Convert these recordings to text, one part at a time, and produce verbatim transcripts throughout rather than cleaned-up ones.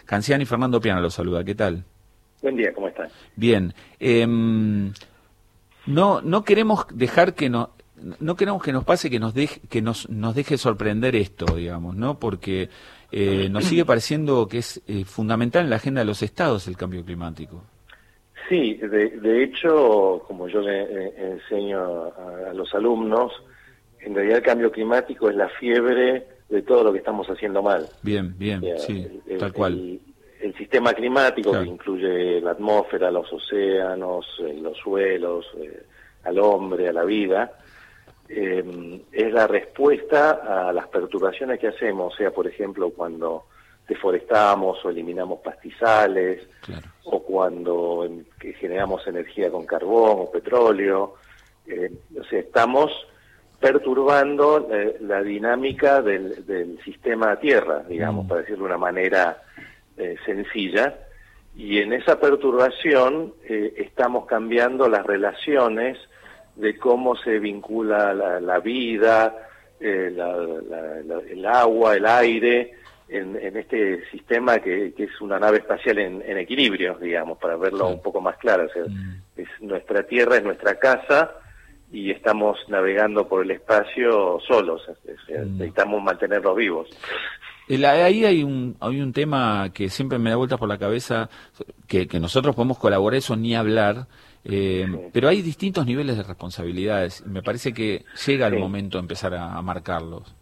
Canciani, Fernando Piana los saluda, ¿qué tal? Buen día, ¿cómo están? Bien. Eh, no no queremos dejar que no no queremos que nos pase que nos deje que nos nos deje sorprender esto, digamos, ¿no? Porque eh, nos sigue pareciendo que es eh, fundamental en la agenda de los estados el cambio climático. Sí, de, de hecho, como yo le eh, enseño a, a los alumnos, en realidad el cambio climático es la fiebre de todo lo que estamos haciendo mal. Bien, bien, O sea, sí, el, tal cual. El, el sistema climático, claro. que incluye la atmósfera, los océanos, eh, los suelos, eh, al hombre, a la vida, eh, es la respuesta a las perturbaciones que hacemos, o sea, por ejemplo, cuando deforestamos o eliminamos pastizales, claro. o cuando que generamos energía con carbón o petróleo, eh, o sea, estamos perturbando eh, la dinámica del, del sistema Tierra, digamos, mm. para decirlo de una manera eh, sencilla, y en esa perturbación eh, estamos cambiando las relaciones de cómo se vincula la, la vida, eh, la, la, la, el agua, el aire, En, en este sistema que, que es una nave espacial en, en equilibrio, digamos, para verlo sí. un poco más claro. O sea, mm. es nuestra Tierra, es nuestra casa, y estamos navegando por el espacio solos. Es, es, mm. Necesitamos mantenerlos vivos. El, ahí hay un hay un tema que siempre me da vueltas por la cabeza, que, que nosotros podemos colaborar, eso ni hablar, eh, sí. pero hay distintos niveles de responsabilidades. Me parece que llega el sí. momento de empezar a, a marcarlos.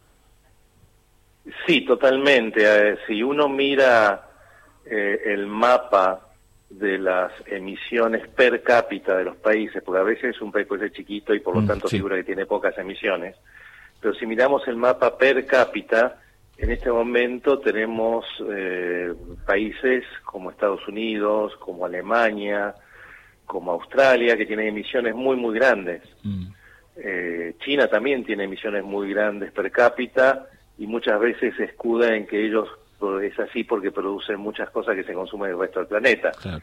Sí, totalmente. Eh, si uno mira eh, el mapa de las emisiones per cápita de los países, porque a veces es un país puede ser chiquito y por lo mm, tanto sí. figura que tiene pocas emisiones, pero si miramos el mapa per cápita, en este momento tenemos eh, países como Estados Unidos, como Alemania, como Australia, que tienen emisiones muy, muy grandes. Mm. Eh, China también tiene emisiones muy grandes per cápita, y muchas veces se escuda en que ellos es así porque producen muchas cosas que se consumen en el resto del planeta. Claro.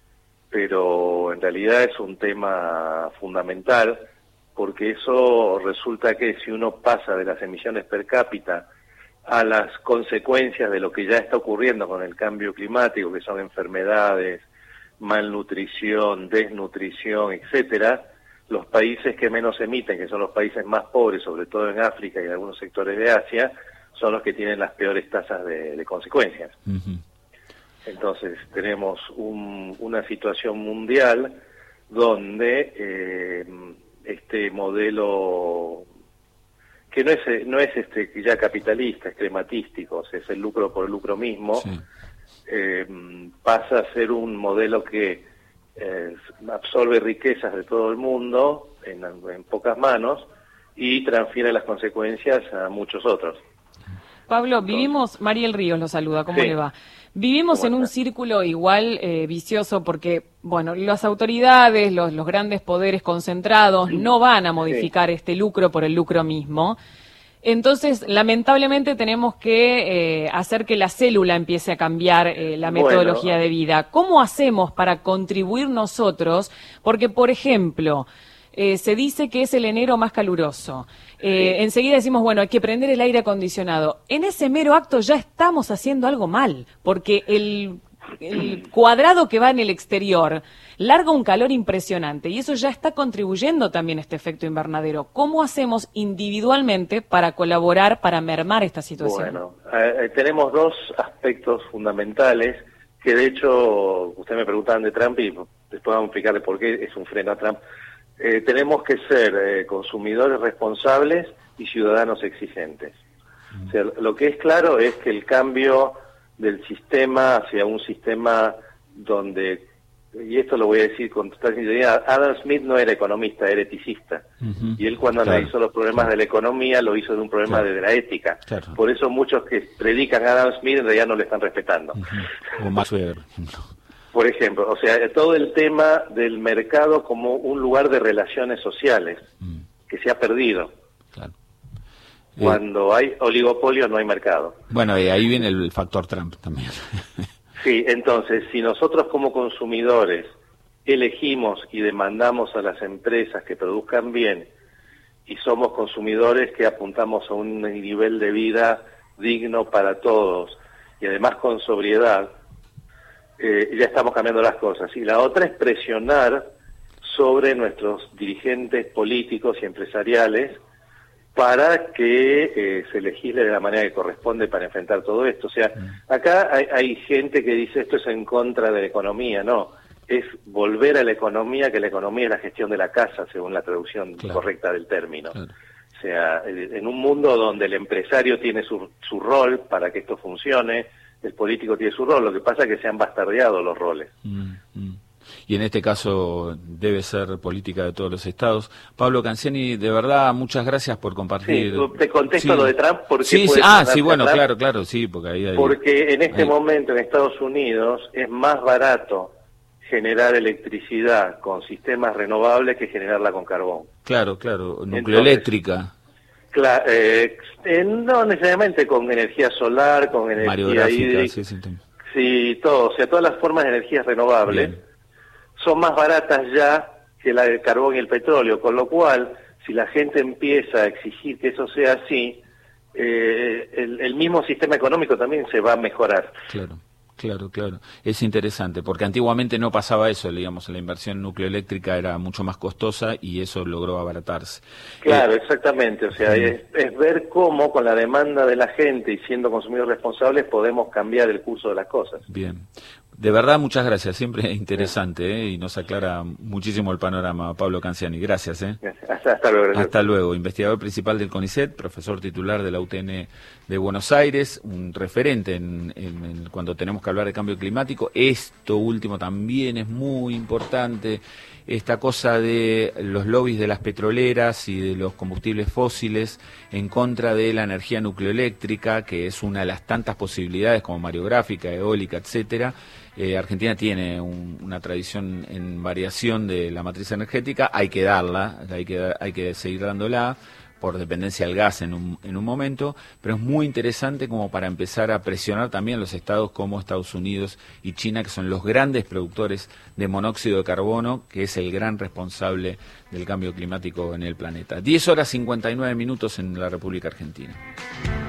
Pero en realidad es un tema fundamental, porque eso resulta que si uno pasa de las emisiones per cápita a las consecuencias de lo que ya está ocurriendo con el cambio climático, que son enfermedades, malnutrición, desnutrición, etcétera, los países que menos emiten, que son los países más pobres, sobre todo en África y en algunos sectores de Asia, son los que tienen las peores tasas de, de consecuencias. Uh-huh. Entonces tenemos un, una situación mundial donde eh, este modelo, que no es no es este ya capitalista, es crematístico, o sea, es el lucro por el lucro mismo, sí. eh, pasa a ser un modelo que Eh, absorbe riquezas de todo el mundo en, en pocas manos y transfiere las consecuencias a muchos otros. Pablo, Entonces, vivimos, Mariel Ríos lo saluda, ¿cómo sí. le va? Vivimos en un círculo igual eh, vicioso porque, bueno, las autoridades, los, los grandes poderes concentrados sí. no van a modificar sí. este lucro por el lucro mismo. Entonces, lamentablemente tenemos que eh, hacer que la célula empiece a cambiar eh, la metodología bueno, de vida. ¿Cómo hacemos para contribuir nosotros? Porque, por ejemplo, eh, se dice que es el enero más caluroso. Eh, sí. Enseguida decimos, bueno, hay que prender el aire acondicionado. En ese mero acto ya estamos haciendo algo mal, porque el, el cuadrado que va en el exterior larga un calor impresionante y eso ya está contribuyendo también a este efecto invernadero. ¿Cómo hacemos individualmente para colaborar, para mermar esta situación? Bueno, eh, tenemos dos aspectos fundamentales que de hecho, ustedes me preguntaban de Trump y después vamos a explicarle por qué es un freno a Trump. Eh, tenemos que ser eh, consumidores responsables y ciudadanos exigentes. Mm. O sea, lo que es claro es que el cambio del sistema hacia un sistema donde, y esto lo voy a decir con total sinceridad, Adam Smith no era economista, era eticista. Uh-huh. Y él cuando claro, analizó los problemas claro. de la economía lo hizo de un problema claro. de la ética. Claro. Por eso muchos que predican a Adam Smith en realidad no le están respetando. Uh-huh. O Max Weber. Por ejemplo, o sea, todo el tema del mercado como un lugar de relaciones sociales, uh-huh. que se ha perdido. Claro. Cuando hay oligopolio no hay mercado. Bueno, y ahí viene el factor Trump también. Sí, entonces, si nosotros como consumidores elegimos y demandamos a las empresas que produzcan bien y somos consumidores que apuntamos a un nivel de vida digno para todos y además con sobriedad, eh, ya estamos cambiando las cosas. Y la otra es presionar sobre nuestros dirigentes políticos y empresariales para que eh, se legisle de la manera que corresponde para enfrentar todo esto. O sea, acá hay, hay gente que dice esto es en contra de la economía. No, es volver a la economía, que la economía es la gestión de la casa, según la traducción claro. correcta del término. Claro. O sea, en un mundo donde el empresario tiene su, su rol para que esto funcione, el político tiene su rol, lo que pasa es que se han bastardeado los roles. Mm, mm. Y en este caso debe ser política de todos los estados. Pablo Canziani, de verdad, muchas gracias por compartir. Sí, te contesto sí. lo de Trump porque... Sí, sí. Ah, sí, bueno, claro, claro, sí, porque ahí... Hay, porque en este hay... momento en Estados Unidos es más barato generar electricidad con sistemas renovables que generarla con carbón. Claro, claro, nucleoeléctrica. Cla eh, eh, no necesariamente con energía solar, con energía hídrica, sí, sí, sí, todo, o sea, todas las formas de energías renovables Bien. son más baratas ya que la del carbón y el petróleo, con lo cual, si la gente empieza a exigir que eso sea así, eh, el, el mismo sistema económico también se va a mejorar. Claro. Claro, claro. Es interesante, porque antiguamente no pasaba eso, digamos, la inversión nucleoeléctrica era mucho más costosa y eso logró abaratarse. Claro, eh, exactamente, o sea, es, es ver cómo con la demanda de la gente y siendo consumidores responsables podemos cambiar el curso de las cosas. Bien. De verdad, muchas gracias, siempre interesante, ¿eh? Y nos aclara muchísimo el panorama, Pablo Canziani. Gracias. ¿eh? Hasta, hasta luego. Gracias. Hasta luego. Investigador principal del CONICET, profesor titular de la U T N de Buenos Aires, un referente en, en, en cuando tenemos que hablar de cambio climático. Esto último también es muy importante, esta cosa de los lobbies de las petroleras y de los combustibles fósiles en contra de la energía nucleoeléctrica, que es una de las tantas posibilidades como mareográfica, eólica, etcétera. Eh, Argentina tiene un, una tradición en variación de la matriz energética, hay que darla, hay que, hay que seguir dándola por dependencia del gas en un, en un momento, pero es muy interesante como para empezar a presionar también los estados como Estados Unidos y China, que son los grandes productores de monóxido de carbono, que es el gran responsable del cambio climático en el planeta. diez horas cincuenta y nueve minutos en la República Argentina.